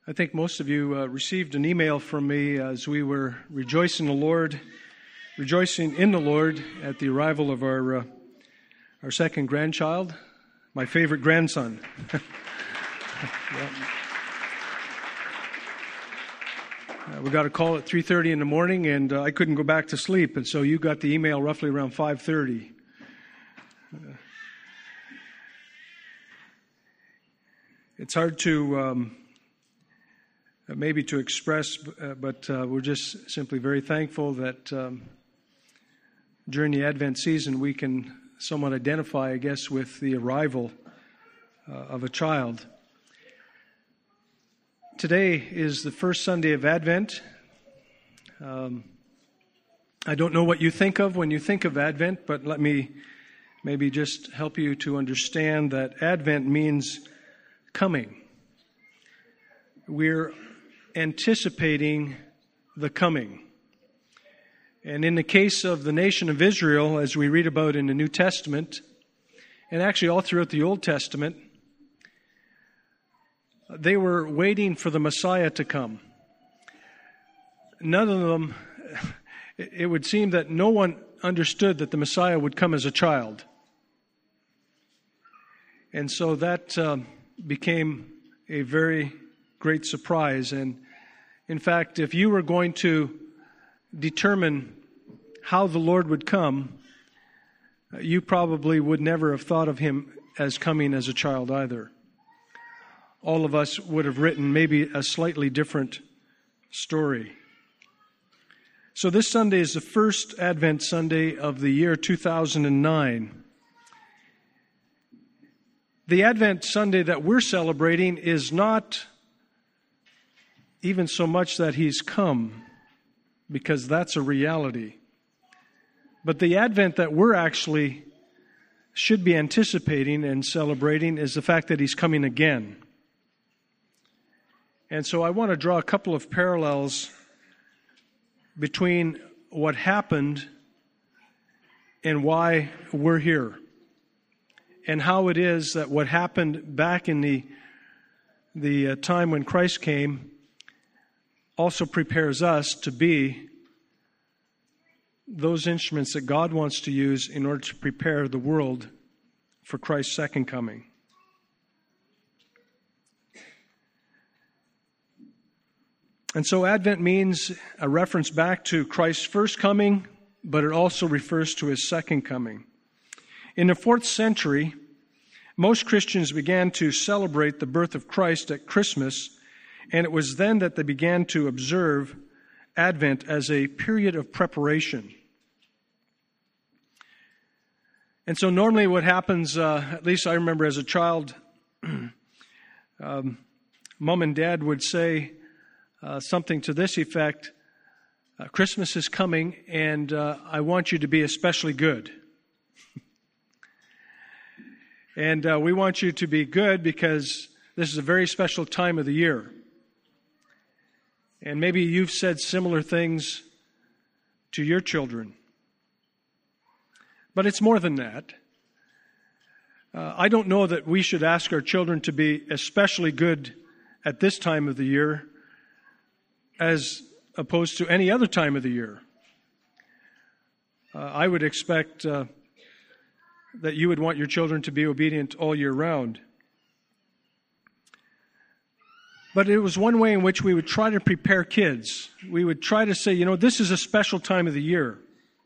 I think most of you received an email from me as we were rejoicing in the Lord at the arrival of our second grandchild, my favorite grandson. We got a call at 3:30 in the morning, and I couldn't go back to sleep, and so you got the email roughly around 5:30. It's hard to maybe to express, but we're just simply very thankful that during the Advent season we can somewhat identify, I guess, with the arrival of a child. Today is the first Sunday of Advent. I don't know what you think of when you think of Advent, but let me maybe just help you to understand that Advent means coming. We're anticipating the coming. And in the case of the nation of Israel, as we read about in the New Testament, and actually all throughout the Old Testament, they were waiting for the Messiah to come. None of them, it would seem that no one understood that the Messiah would come as a child. And so that became a very great surprise. And in fact, if you were going to determine how the Lord would come, you probably would never have thought of him as coming as a child either. All of us would have written maybe a slightly different story. So this Sunday is the first Advent Sunday of the year 2009. The Advent Sunday that we're celebrating is not even so much that he's come, because that's a reality. But the Advent that we're actually should be anticipating and celebrating is the fact that he's coming again. And so I want to draw a couple of parallels between what happened and why we're here, and how it is that what happened back in the time when Christ came also prepares us to be those instruments that God wants to use in order to prepare the world for Christ's second coming. And so Advent means a reference back to Christ's first coming, but it also refers to his second coming. In the 4th century, most Christians began to celebrate the birth of Christ at Christmas, and it was then that they began to observe Advent as a period of preparation. And so normally what happens, at least I remember as a child, Mom and Dad would say something to this effect: Christmas is coming, and I want you to be especially good. And we want you to be good because this is a very special time of the year. And maybe you've said similar things to your children. But it's more than that. I don't know that we should ask our children to be especially good at this time of the year as opposed to any other time of the year. I would expect that you would want your children to be obedient all year round. But it was one way in which we would try to prepare kids. We would try to say, this is a special time of the year.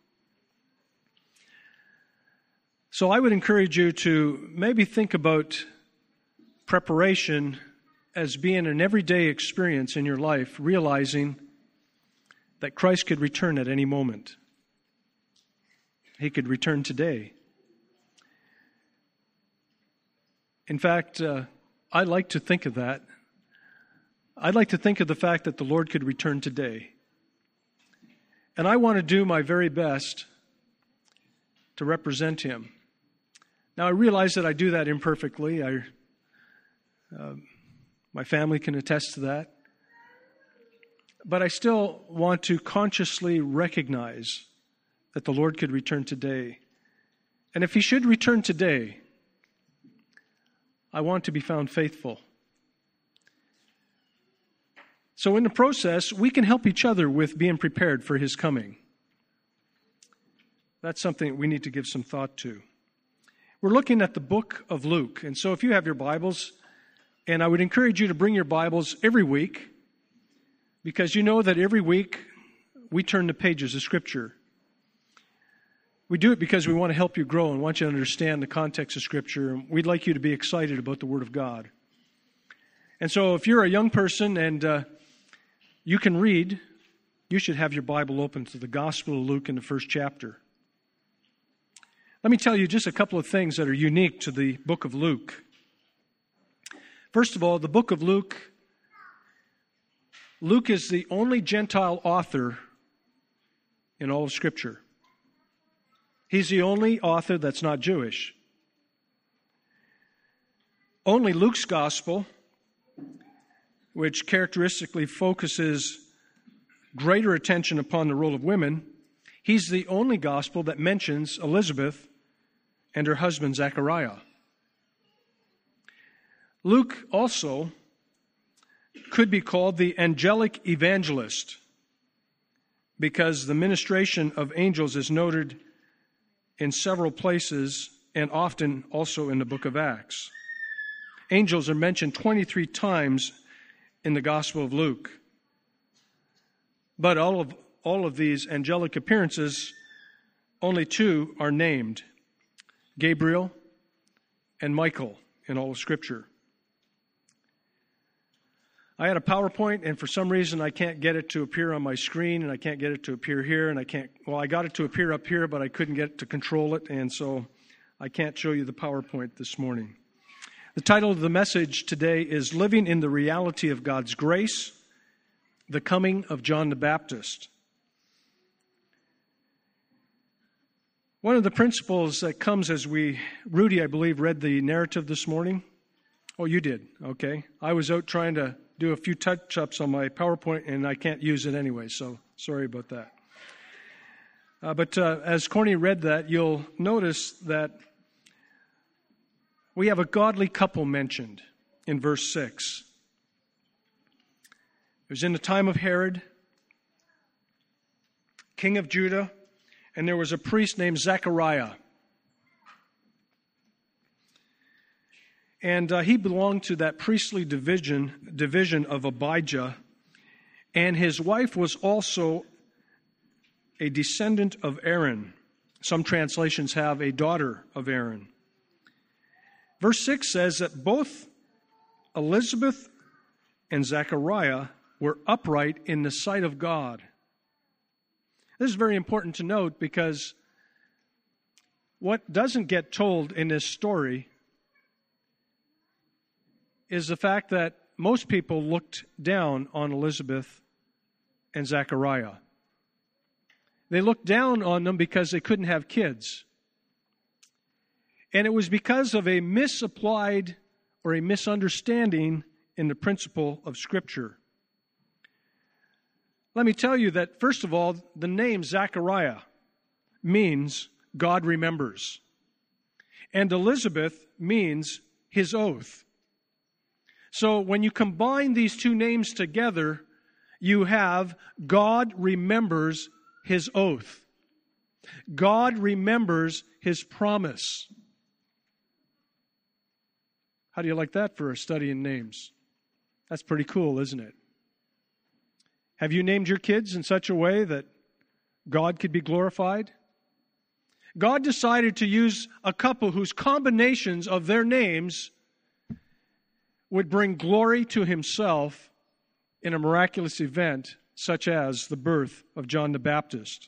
So I would encourage you to maybe think about preparation as being an everyday experience in your life, realizing that Christ could return at any moment. He could return today. In fact, I like to think of that. I'd like to think of the fact that the Lord could return today. And I want to do my very best to represent him. Now, I realize that I do that imperfectly. My family can attest to that. But I still want to consciously recognize that the Lord could return today. And if he should return today, I want to be found faithful. So in the process, we can help each other with being prepared for His coming. That's something we need to give some thought to. We're looking at the book of Luke. And so if you have your Bibles, and I would encourage you to bring your Bibles every week, because you know that every week we turn the pages of Scripture. We do it because we want to help you grow and want you to understand the context of Scripture. And we'd like you to be excited about the Word of God. And so if you're a young person and you can read, you should have your Bible open to the Gospel of Luke in the first chapter. Let me tell you just a couple of things that are unique to the book of Luke. First of all, the book of Luke is the only Gentile author in all of Scripture. He's the only author that's not Jewish. Only Luke's gospel, which characteristically focuses greater attention upon the role of women, he's the only gospel that mentions Elizabeth and her husband Zechariah. Luke also could be called the angelic evangelist because the ministration of angels is noted in several places and often also in the book of Acts. Angels are mentioned 23 times in the Gospel of Luke. But all of these angelic appearances, only two are named, Gabriel and Michael in all of Scripture. I had a PowerPoint, and for some reason I can't get it to appear on my screen, and I can't get it to appear here, and I got it to appear up here, but I couldn't get it to control it, and so I can't show you the PowerPoint this morning. The title of the message today is Living in the Reality of God's Grace, the Coming of John the Baptist. One of the principles that comes as Rudy, I believe, read the narrative this morning. Oh, you did? Okay. I was out trying to do a few touch-ups on my PowerPoint, and I can't use it anyway, so sorry about that. But as Corny read that, you'll notice that we have a godly couple mentioned in verse 6. It was in the time of Herod, king of Judah, and there was a priest named Zechariah. And he belonged to that priestly division of Abijah, and his wife was also a descendant of Aaron. Some translations have a daughter of Aaron. Verse 6 says that both Elizabeth and Zechariah were upright in the sight of God. This is very important to note because what doesn't get told in this story is the fact that most people looked down on Elizabeth and Zechariah. They looked down on them because they couldn't have kids. And it was because of a misapplied or a misunderstanding in the principle of Scripture. Let me tell you that, first of all, the name Zechariah means God remembers. And Elizabeth means his oath. So when you combine these two names together, you have God remembers his oath. God remembers his promise. How do you like that for a study in names? That's pretty cool, isn't it? Have you named your kids in such a way that God could be glorified? God decided to use a couple whose combinations of their names would bring glory to himself in a miraculous event such as the birth of John the Baptist.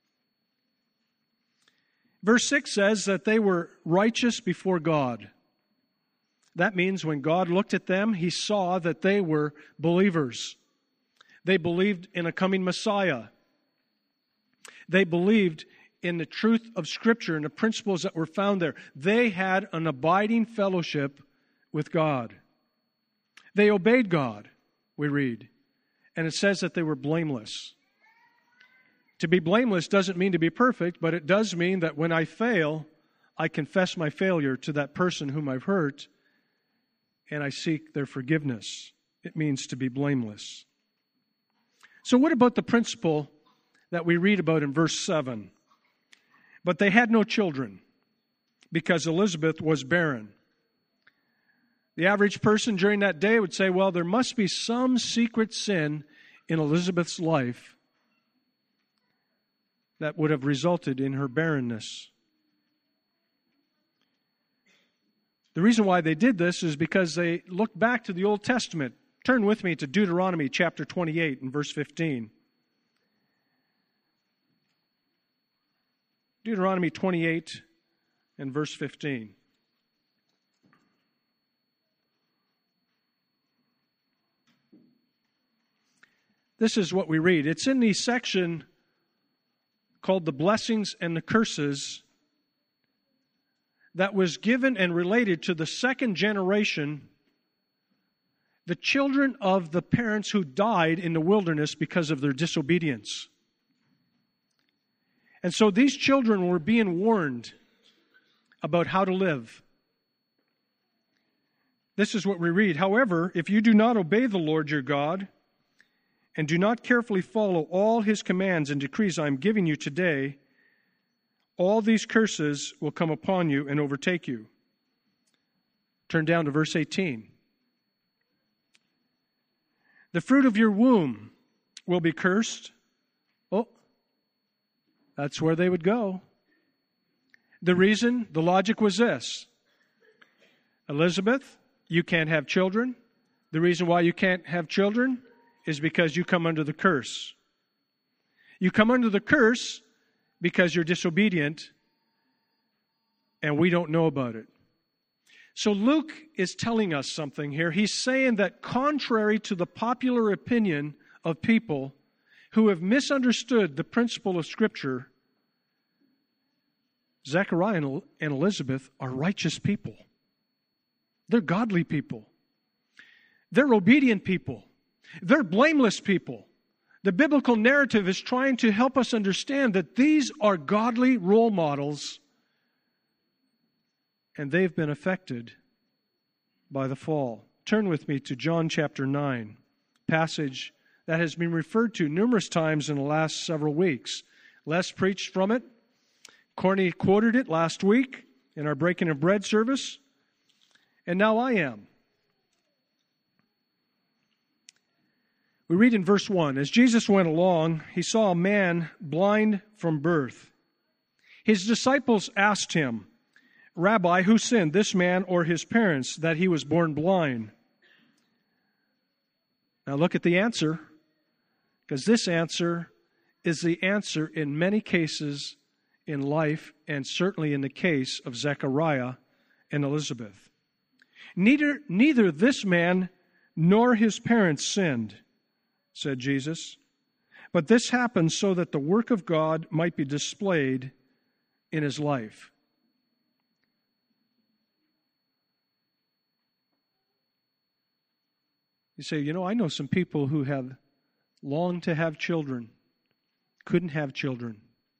Verse 6 says that they were righteous before God. That means when God looked at them, he saw that they were believers. They believed in a coming Messiah. They believed in the truth of Scripture and the principles that were found there. They had an abiding fellowship with God. They obeyed God, we read. And it says that they were blameless. To be blameless doesn't mean to be perfect, but it does mean that when I fail, I confess my failure to that person whom I've hurt, and I seek their forgiveness. It means to be blameless. So what about the principle that we read about in verse 7? But they had no children because Elizabeth was barren. The average person during that day would say, well, there must be some secret sin in Elizabeth's life that would have resulted in her barrenness. The reason why they did this is because they looked back to the Old Testament. Turn with me to Deuteronomy chapter 28 and verse 15. Deuteronomy 28 and verse 15. This is what we read. It's in the section called the blessings and the curses that was given and related to the second generation, the children of the parents who died in the wilderness because of their disobedience. And so these children were being warned about how to live. This is what we read. However, if you do not obey the Lord your God and do not carefully follow all his commands and decrees I am giving you today, all these curses will come upon you and overtake you. Turn down to verse 18. The fruit of your womb will be cursed. Oh, that's where they would go. The reason, the logic was this. Elizabeth, you can't have children. The reason why you can't have children is because you come under the curse. You come under the curse because you're disobedient, and we don't know about it. So Luke is telling us something here. He's saying that contrary to the popular opinion of people who have misunderstood the principle of Scripture, Zechariah and Elizabeth are righteous people. They're godly people. They're obedient people. They're blameless people. The biblical narrative is trying to help us understand that these are godly role models, and they've been affected by the fall. Turn with me to John chapter 9, passage that has been referred to numerous times in the last several weeks. Les preached from it. Corny quoted it last week in our breaking of bread service, and now I am. We read in verse 1, as Jesus went along, he saw a man blind from birth. His disciples asked him, Rabbi, who sinned, this man or his parents, that he was born blind? Now look at the answer, because this answer is the answer in many cases in life, and certainly in the case of Zechariah and Elizabeth. Neither this man nor his parents sinned, said Jesus, but this happened so that the work of God might be displayed in his life. You say, I know some people who have longed to have children, couldn't have children.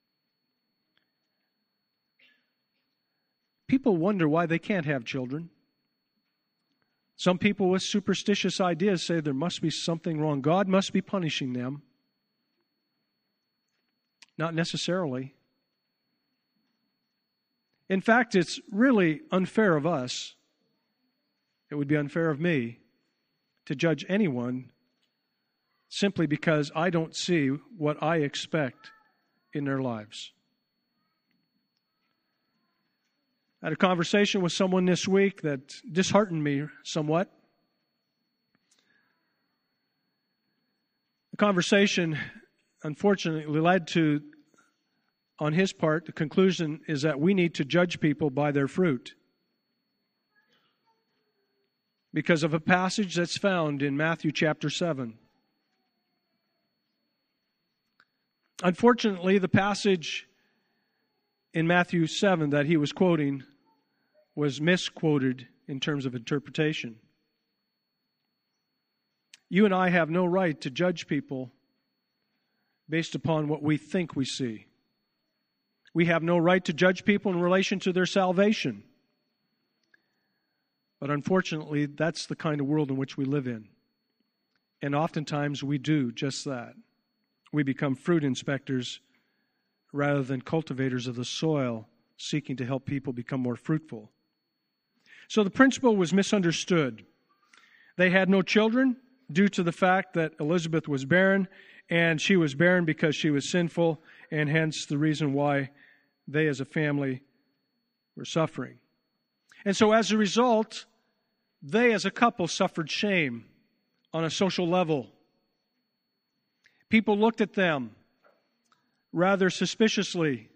People wonder why they can't have children. Some people with superstitious ideas say there must be something wrong. God must be punishing them. Not necessarily. In fact, it's really unfair of us. It would be unfair of me to judge anyone simply because I don't see what I expect in their lives. I had a conversation with someone this week that disheartened me somewhat. The conversation, unfortunately, led to, on his part, the conclusion is that we need to judge people by their fruit, because of a passage that's found in Matthew chapter 7. Unfortunately, the passage in Matthew 7 that he was quoting was misquoted in terms of interpretation. You and I have no right to judge people based upon what we think we see. We have no right to judge people in relation to their salvation. But unfortunately, that's the kind of world in which we live in. And oftentimes we do just that. we become fruit inspectors rather than cultivators of the soil, seeking to help people become more fruitful. So the principle was misunderstood. They had no children due to the fact that Elizabeth was barren, and she was barren because she was sinful, and hence the reason why they as a family were suffering. And so as a result, they as a couple suffered shame on a social level. People looked at them rather suspiciously.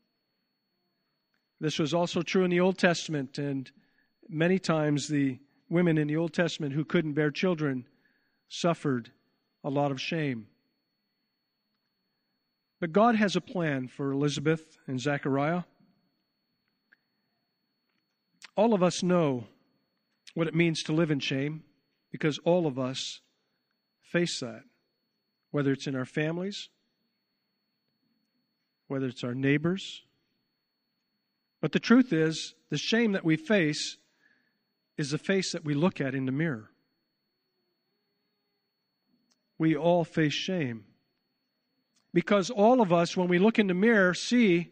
This was also true in the Old Testament, and many times the women in the Old Testament who couldn't bear children suffered a lot of shame. But God has a plan for Elizabeth and Zechariah. All of us know what it means to live in shame because all of us face that, whether it's in our families, whether it's our neighbors. But the truth is, the shame that we face is the face that we look at in the mirror. We all face shame. Because all of us, when we look in the mirror, see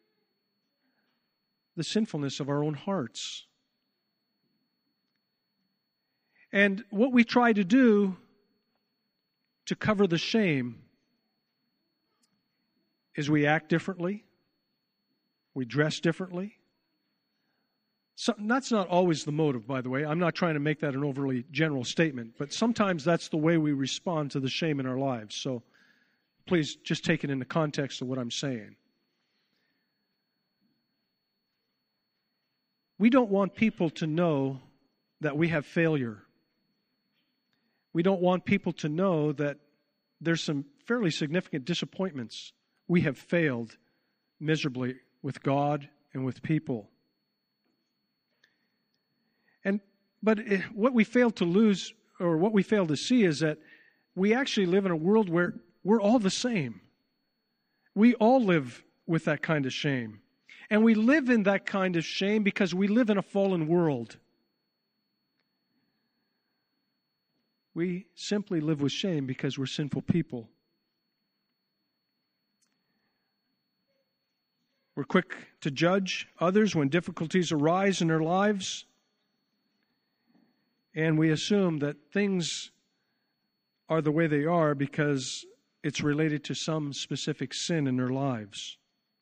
the sinfulness of our own hearts. And what we try to do to cover the shame is we act differently, we dress differently. So, that's not always the motive, by the way. I'm not trying to make that an overly general statement, but sometimes that's the way we respond to the shame in our lives. So please just take it in the context of what I'm saying. We don't want people to know that we have failure. We don't want people to know that there's some fairly significant disappointments. We have failed miserably with God and with people. But what we fail to lose, or what we fail to see, is that we actually live in a world where we're all the same. We all live with that kind of shame. And we live in that kind of shame because we live in a fallen world. We simply live with shame because we're sinful people. We're quick to judge others when difficulties arise in their lives. And we assume that things are the way they are because it's related to some specific sin in their lives.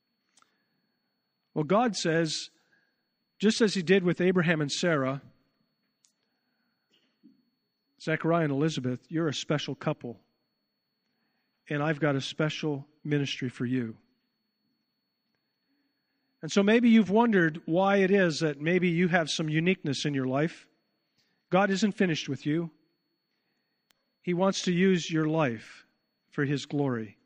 Well, God says, just as He did with Abraham and Sarah, Zechariah and Elizabeth, you're a special couple. And I've got a special ministry for you. And so maybe you've wondered why it is that maybe you have some uniqueness in your life. God isn't finished with you. He wants to use your life for His glory.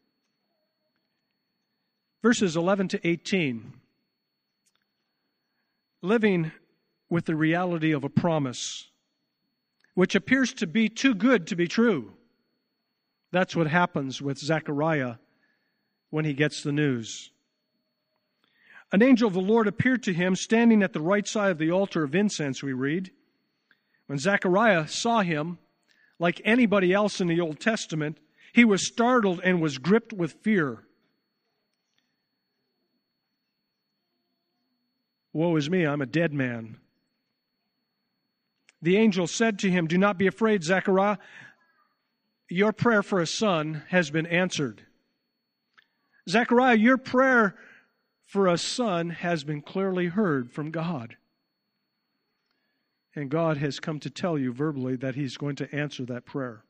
Verses 11 to 18. Living with the reality of a promise, which appears to be too good to be true. That's what happens with Zechariah when he gets the news. An angel of the Lord appeared to him standing at the right side of the altar of incense, we read. When Zechariah saw him, like anybody else in the Old Testament, he was startled and was gripped with fear. Woe is me, I'm a dead man. The angel said to him, "Do not be afraid, Zechariah. Your prayer for a son has been answered." Zechariah, your prayer for a son has been clearly heard from God. And God has come to tell you verbally that He's going to answer that prayer.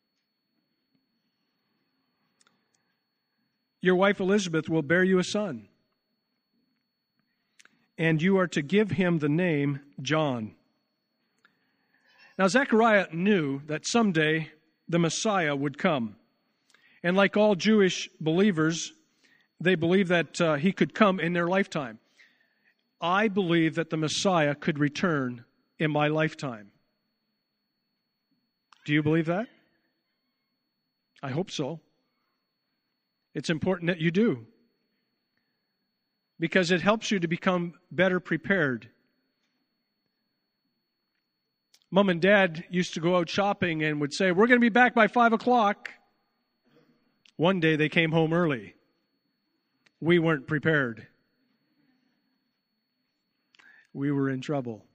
Your wife Elizabeth will bear you a son, and you are to give him the name John. Now, Zechariah knew that someday the Messiah would come. And like all Jewish believers, they believe that He could come in their lifetime. I believe that the Messiah could return in my lifetime. Do you believe that? I hope so. It's important that you do, because it helps you to become better prepared. Mom and Dad used to go out shopping and would say, "We're going to be back by 5 o'clock. One day they came home early. We weren't prepared. We were in trouble.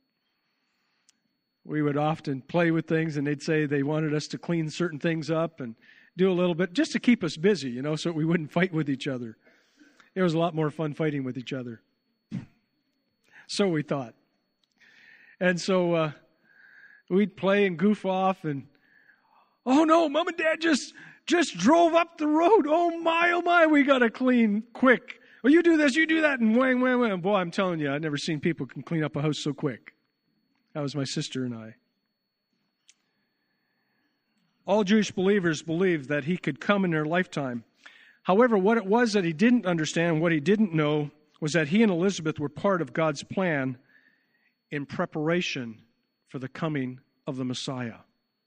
We would often play with things, and they'd say they wanted us to clean certain things up and do a little bit just to keep us busy, so we wouldn't fight with each other. It was a lot more fun fighting with each other. So we thought. And so we'd play and goof off, and oh no, Mom and Dad just drove up the road. Oh my, we got to clean quick. Well, you do this, you do that, and whang. Boy, I'm telling you, I've never seen people can clean up a house so quick. That was my sister and I. All Jewish believers believed that he could come in their lifetime. However, what it was that he didn't understand, what he didn't know, was that he and Elizabeth were part of God's plan in preparation for the coming of the Messiah.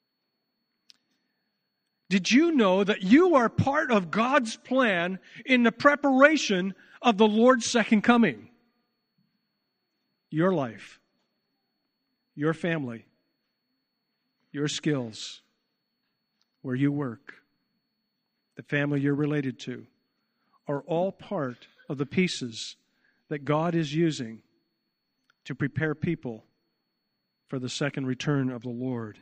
Did you know that you are part of God's plan in the preparation of the Lord's second coming? Your life, your family, your skills, where you work, the family you're related to, are all part of the pieces that God is using to prepare people for the second return of the Lord.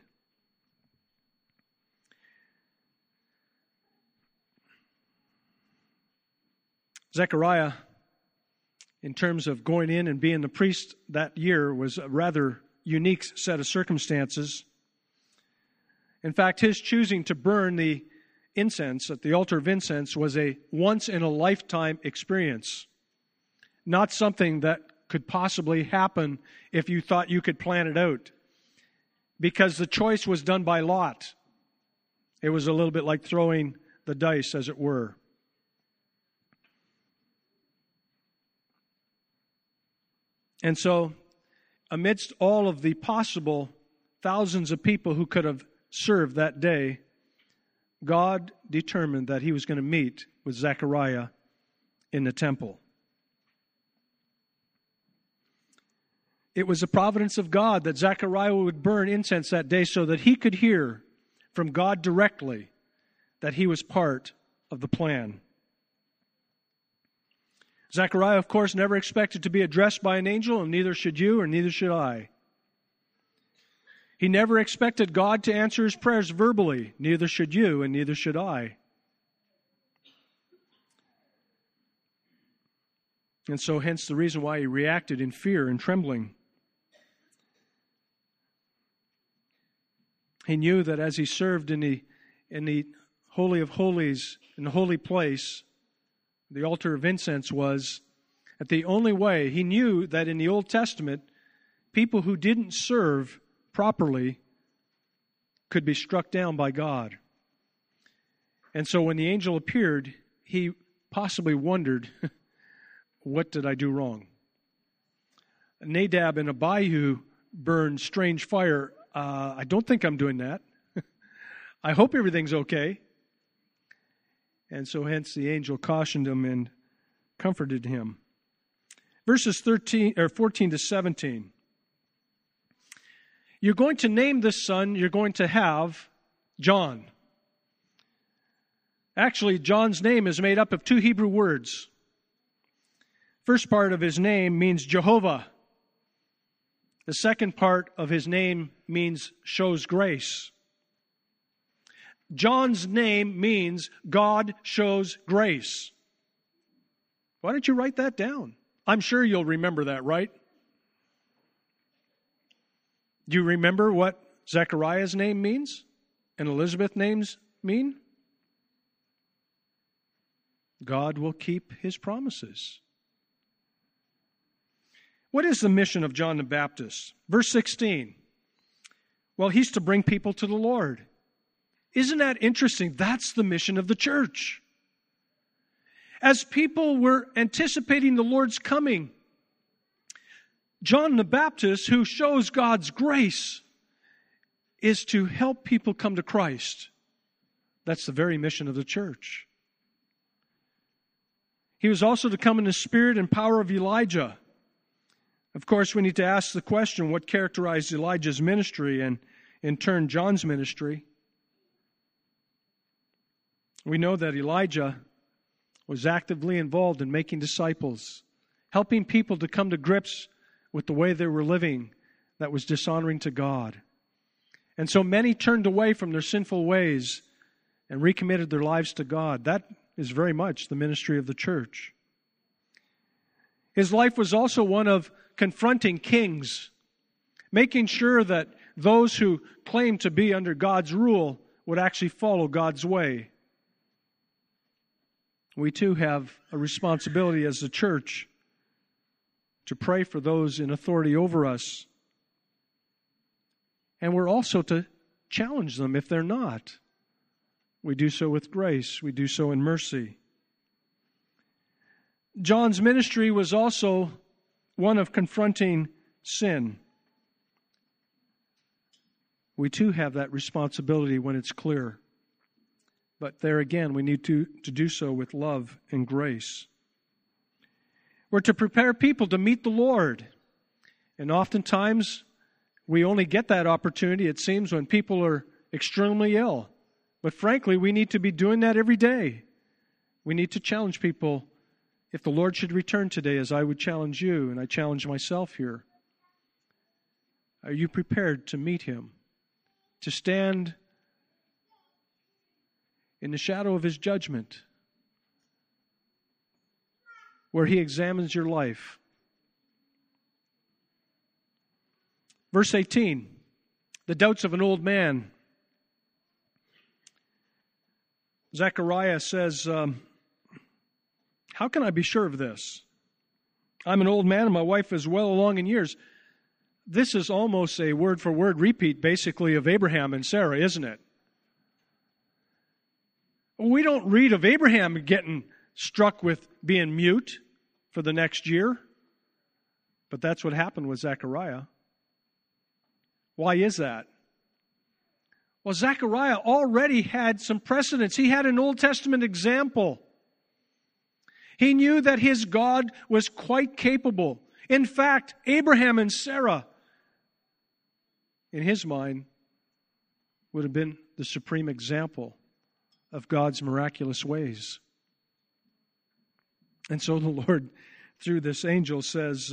Zechariah, in terms of going in and being the priest that year, was a rather unique set of circumstances. In fact, his choosing to burn the incense at the altar of incense was a once-in-a-lifetime experience, not something that could possibly happen if you thought you could plan it out, because the choice was done by lot. It was a little bit like throwing the dice, as it were. And so, amidst all of the possible thousands of people who could have served that day, God determined that he was going to meet with Zechariah in the temple. It was the providence of God that Zechariah would burn incense that day so that he could hear from God directly that he was part of the plan. Zechariah, of course, never expected to be addressed by an angel, and neither should you, or neither should I. He never expected God to answer his prayers verbally. Neither should you, and neither should I. And so, hence the reason why he reacted in fear and trembling. He knew that as he served in the Holy of Holies, in the holy place, the altar of incense was, that the only way, he knew that in the Old Testament, people who didn't serve properly could be struck down by God. And so when the angel appeared, he possibly wondered, what did I do wrong? Nadab and Abihu burned strange fire. I don't think I'm doing that. I hope everything's okay. And so hence the angel cautioned him and comforted him. Verses 14 to 17. You're going to name this son, you're going to have John. Actually, John's name is made up of two Hebrew words. First part of his name means Jehovah. The second part of his name means shows grace. John's name means God shows grace. Why don't you write that down? I'm sure you'll remember that, right? Do you remember what Zechariah's name means and Elizabeth's names mean? God will keep his promises. What is the mission of John the Baptist? Verse 16. Well, he's to bring people to the Lord. Isn't that interesting? That's the mission of the church. As people were anticipating the Lord's coming, John the Baptist, who shows God's grace, is to help people come to Christ. That's the very mission of the church. He was also to come in the spirit and power of Elijah. Of course, we need to ask the question, what characterized Elijah's ministry and, in turn, John's ministry? We know that Elijah was actively involved in making disciples, helping people to come to grips with the way they were living that was dishonoring to God. And so many turned away from their sinful ways and recommitted their lives to God. That is very much the ministry of the church. His life was also one of confronting kings, making sure that those who claimed to be under God's rule would actually follow God's way. We too have a responsibility as the church to pray for those in authority over us. And we're also to challenge them if they're not. We do so with grace. We do so in mercy. John's ministry was also one of confronting sin. We too have that responsibility when it's clear. But there again, we need to do so with love and grace. We're to prepare people to meet the Lord. And oftentimes, we only get that opportunity, it seems, when people are extremely ill. But frankly, we need to be doing that every day. We need to challenge people. If the Lord should return today, as I would challenge you, and I challenge myself here, are you prepared to meet Him? To stand in the shadow of His judgment, where He examines your life. Verse 18, the doubts of an old man. Zechariah says, how can I be sure of this? I'm an old man and my wife is well along in years. This is almost a word-for-word repeat, basically, of Abraham and Sarah, isn't it? We don't read of Abraham getting struck with being mute for the next year, but that's what happened with Zechariah. Why is that? Well, Zechariah already had some precedents. He had an Old Testament example. He knew that his God was quite capable. In fact, Abraham and Sarah, in his mind, would have been the supreme example of God's miraculous ways. And so the Lord, through this angel, says,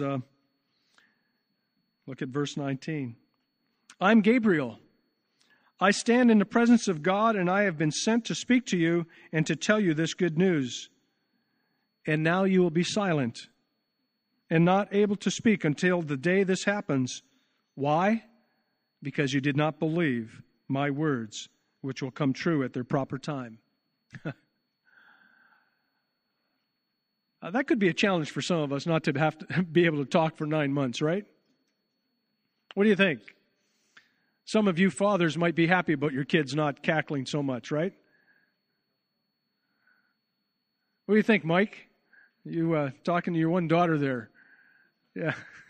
look at verse 19. I'm Gabriel. I stand in the presence of God, and I have been sent to speak to you and to tell you this good news. And now you will be silent and not able to speak until the day this happens. Why? Because you did not believe my words, which will come true at their proper time. That could be a challenge for some of us, not to have to be able to talk for 9 months, right? What do you think? Some of you fathers might be happy about your kids not cackling so much, right? What do you think, Mike? You talking to your one daughter there. Yeah.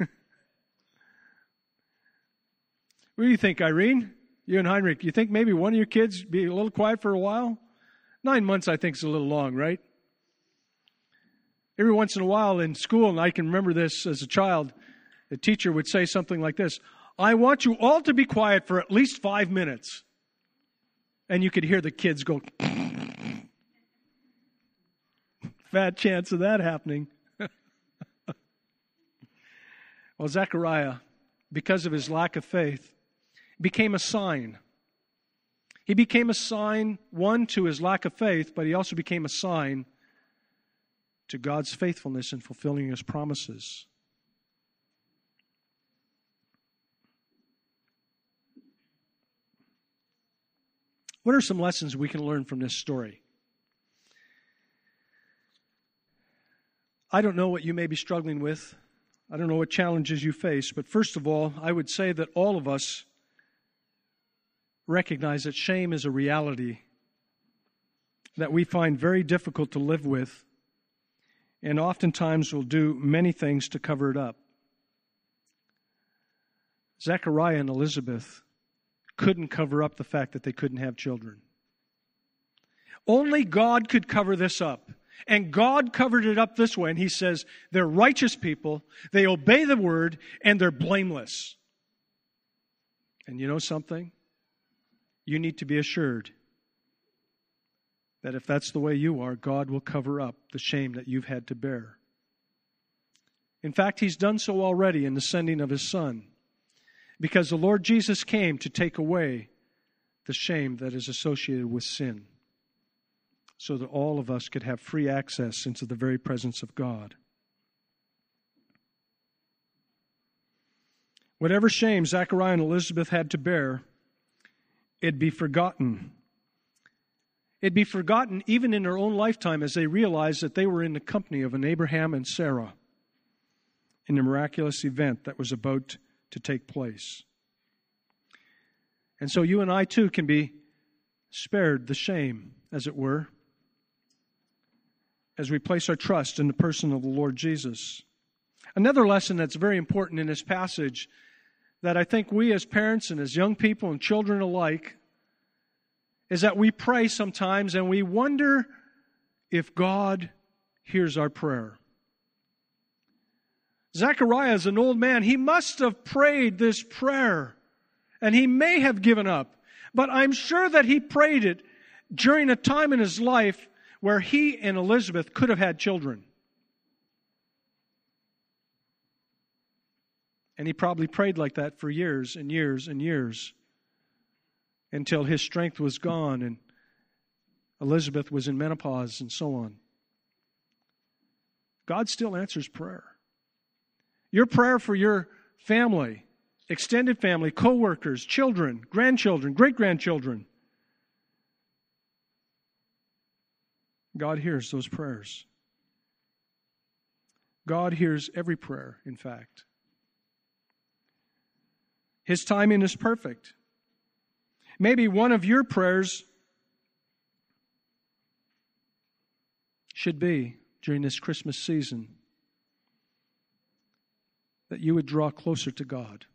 What do you think, Irene? You and Heinrich, you think maybe one of your kids be a little quiet for a while? 9 months, I think, is a little long, right? Every once in a while in school, and I can remember this as a child, the teacher would say something like this, I want you all to be quiet for at least 5 minutes. And you could hear the kids go, bad chance of that happening. Well, Zechariah, because of his lack of faith, became a sign. He became a sign, one, to his lack of faith, but he also became a sign to God's faithfulness in fulfilling His promises. What are some lessons we can learn from this story? I don't know what you may be struggling with. I don't know what challenges you face. But first of all, I would say that all of us recognize that shame is a reality that we find very difficult to live with, and oftentimes will do many things to cover it up. Zechariah and Elizabeth couldn't cover up the fact that they couldn't have children. Only God could cover this up. And God covered it up this way. And He says, they're righteous people, they obey the word, and they're blameless. And you know something? You need to be assured that if that's the way you are, God will cover up the shame that you've had to bear. In fact, He's done so already in the sending of His Son, because the Lord Jesus came to take away the shame that is associated with sin, so that all of us could have free access into the very presence of God. Whatever shame Zechariah and Elizabeth had to bear, it'd be forgotten. It'd be forgotten even in their own lifetime as they realized that they were in the company of an Abraham and Sarah in the miraculous event that was about to take place. And so you and I too can be spared the shame, as it were, as we place our trust in the person of the Lord Jesus. Another lesson that's very important in this passage that I think we as parents and as young people and children alike is that we pray sometimes and we wonder if God hears our prayer. Zechariah is an old man. He must have prayed this prayer, and he may have given up. But I'm sure that he prayed it during a time in his life where he and Elizabeth could have had children. And he probably prayed like that for years and years and years until his strength was gone and Elizabeth was in menopause and so on. God still answers prayer. Your prayer for your family, extended family, co-workers, children, grandchildren, great-grandchildren. God hears those prayers. God hears every prayer, in fact. His timing is perfect. Maybe one of your prayers should be, during this Christmas season, that you would draw closer to God.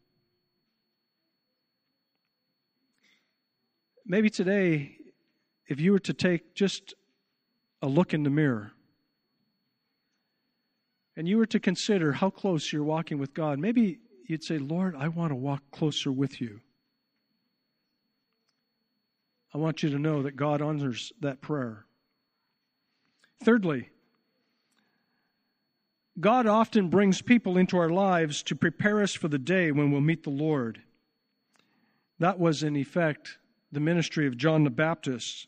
Maybe today, if you were to take just a look in the mirror and you were to consider how close you're walking with God, maybe you'd say, Lord, I want to walk closer with you. I want you to know that God honors that prayer. Thirdly, God often brings people into our lives to prepare us for the day when we'll meet the Lord. That was, in effect, the ministry of John the Baptist.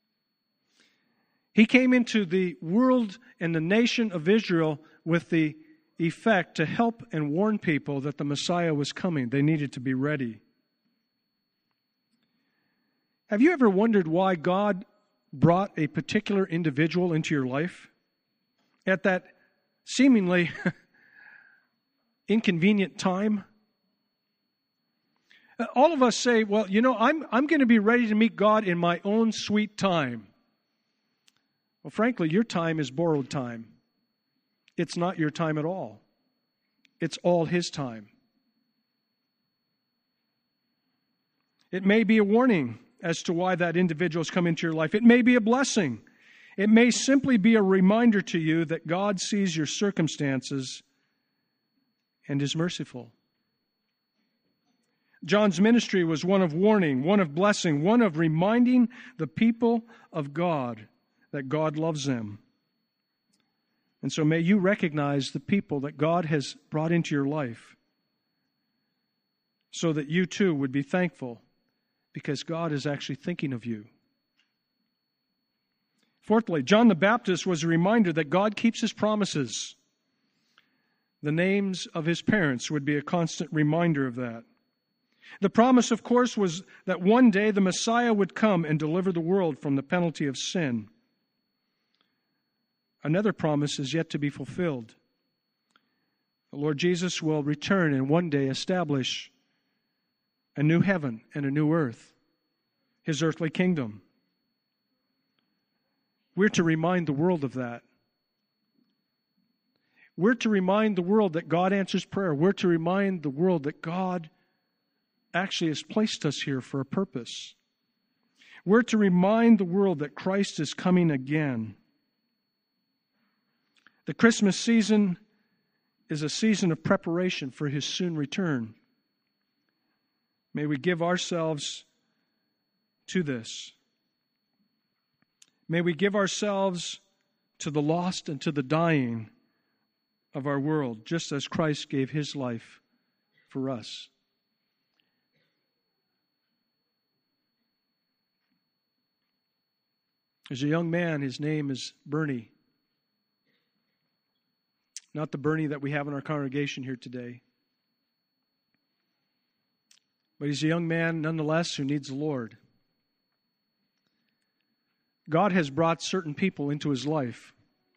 He came into the world and the nation of Israel with the effect to help and warn people that the Messiah was coming. They needed to be ready. Have you ever wondered why God brought a particular individual into your life at that seemingly inconvenient time? All of us say, well, I'm going to be ready to meet God in my own sweet time. Well, frankly, your time is borrowed time. It's not your time at all. It's all His time. It may be a warning as to why that individual has come into your life. It may be a blessing. It may simply be a reminder to you that God sees your circumstances and is merciful. John's ministry was one of warning, one of blessing, one of reminding the people of God that God loves them. And so may you recognize the people that God has brought into your life so that you too would be thankful because God is actually thinking of you. Fourthly, John the Baptist was a reminder that God keeps His promises. The names of his parents would be a constant reminder of that. The promise, of course, was that one day the Messiah would come and deliver the world from the penalty of sin. Another promise is yet to be fulfilled. The Lord Jesus will return and one day establish a new heaven and a new earth, His earthly kingdom. We're to remind the world of that. We're to remind the world that God answers prayer. We're to remind the world that God actually has placed us here for a purpose. We're to remind the world that Christ is coming again. The Christmas season is a season of preparation for His soon return. May we give ourselves to this. May we give ourselves to the lost and to the dying of our world, just as Christ gave his life for us. There's a young man, his name is Bernie. Not the Bernie that we have in our congregation here today. But he's a young man, nonetheless, who needs the Lord. God has brought certain people into his life.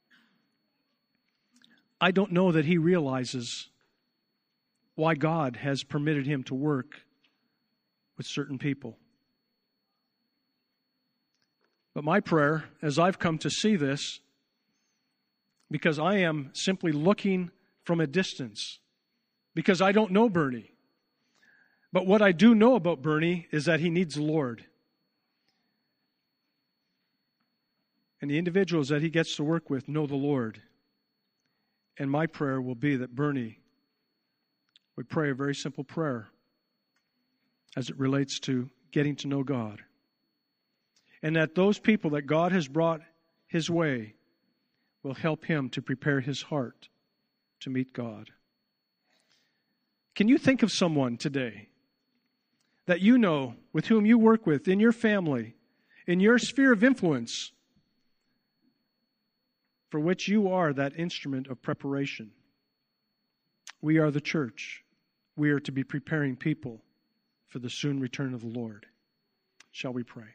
I don't know that he realizes why God has permitted him to work with certain people. But my prayer, as I've come to see this, because I am simply looking from a distance, because I don't know Bernie. But what I do know about Bernie is that he needs the Lord. And the individuals that he gets to work with know the Lord. And my prayer will be that Bernie would pray a very simple prayer as it relates to getting to know God. And that those people that God has brought his way will help him to prepare his heart to meet God. Can you think of someone today that you know, with whom you work with, in your family, in your sphere of influence, for which you are that instrument of preparation? We are the church. We are to be preparing people for the soon return of the Lord. Shall we pray?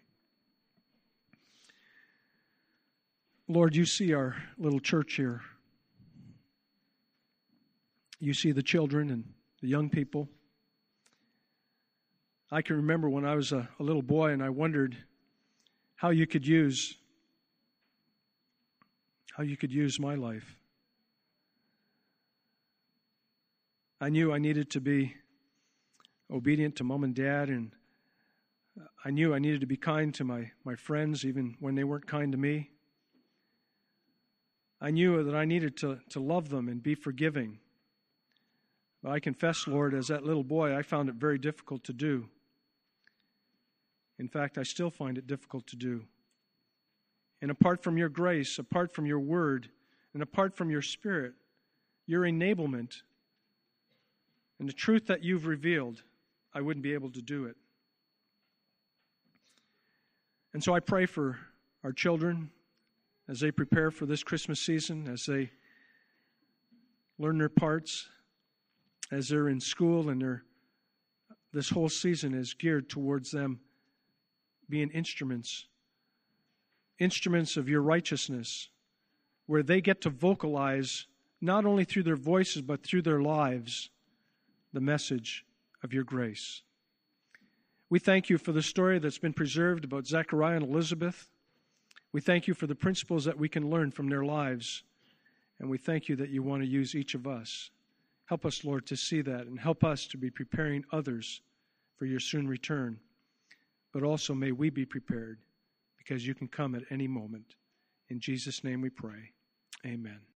Lord, you see our little church here. You see the children and the young people. I can remember when I was a little boy and I wondered how you could use my life. I knew I needed to be obedient to mom and dad, and I knew I needed to be kind to my friends even when they weren't kind to me. I knew that I needed to love them and be forgiving. But I confess, Lord, as that little boy, I found it very difficult to do. In fact, I still find it difficult to do. And apart from your grace, apart from your word, and apart from your spirit, your enablement, and the truth that you've revealed, I wouldn't be able to do it. And so I pray for our children as they prepare for this Christmas season, as they learn their parts, as they're in school, and this whole season is geared towards them being instruments of your righteousness, where they get to vocalize, not only through their voices, but through their lives, the message of your grace. We thank you for the story that's been preserved about Zechariah and Elizabeth. We thank you for the principles that we can learn from their lives. And we thank you that you want to use each of us. Help us, Lord, to see that, and help us to be preparing others for your soon return. But also may we be prepared, because you can come at any moment. In Jesus' name we pray. Amen.